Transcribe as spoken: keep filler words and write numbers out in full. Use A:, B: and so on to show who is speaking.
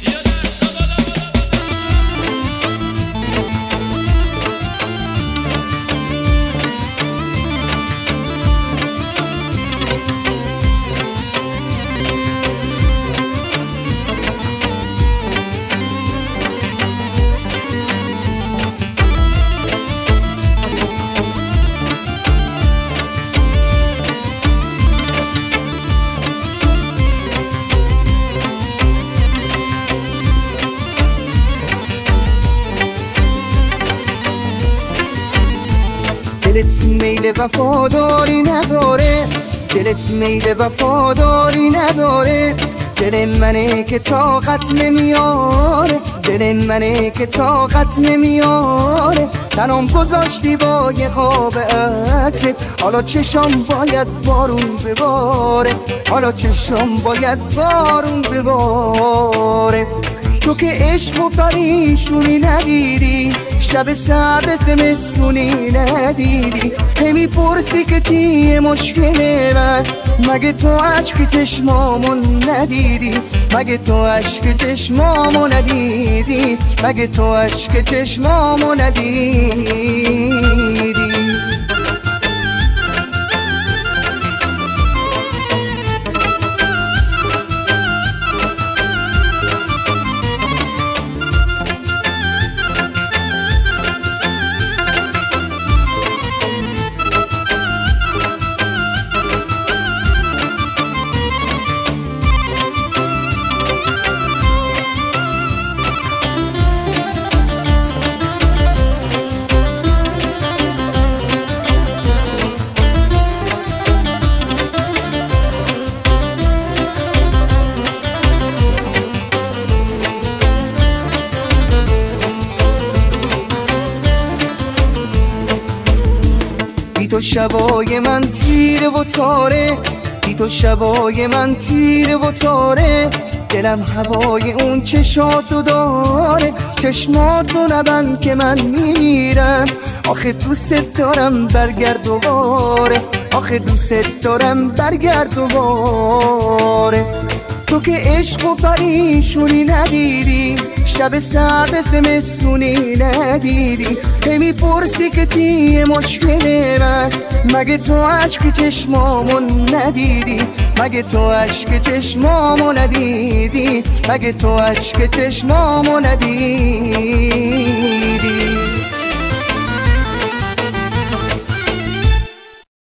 A: دلت میل وفاداری نداره، دلت میل وفاداری نداره، دل منه که طاقت نمیاره، دل منه که طاقت نمیاره. تنم گذاشتی با یه خواب عطرت، حالا چشم باید بارون بباره، حالا چشم باید بارون بباره. تو که عشق و پریشونی ندیدی، شب سرد زمستونی ندیدی، همی پرسی که چیه مشکل من، مگه تو عشق چشمامو ندیدی، مگه تو عشق چشمامو ندیدی، مگه تو عشق چشمامو ندیدی. بی تو شبای من تیره و تاره، بی تو شبای من تیره و تاره، دلم هوای اون چشاتو داره، چشماتو نبند که من میمیرم، آخه دوست دارم برگرد دوباره، آخه دوست دارم برگرد دوباره. تو که عشق و پریشونی ندیدی، شب سرد زمستونی ندیدی، همی پرسی که چیه مشکل من، مگه تو عشق چشمامو ندیدی، مگه تو عشق چشمامو ندیدی، مگه تو عشق چشمامو ندیدی.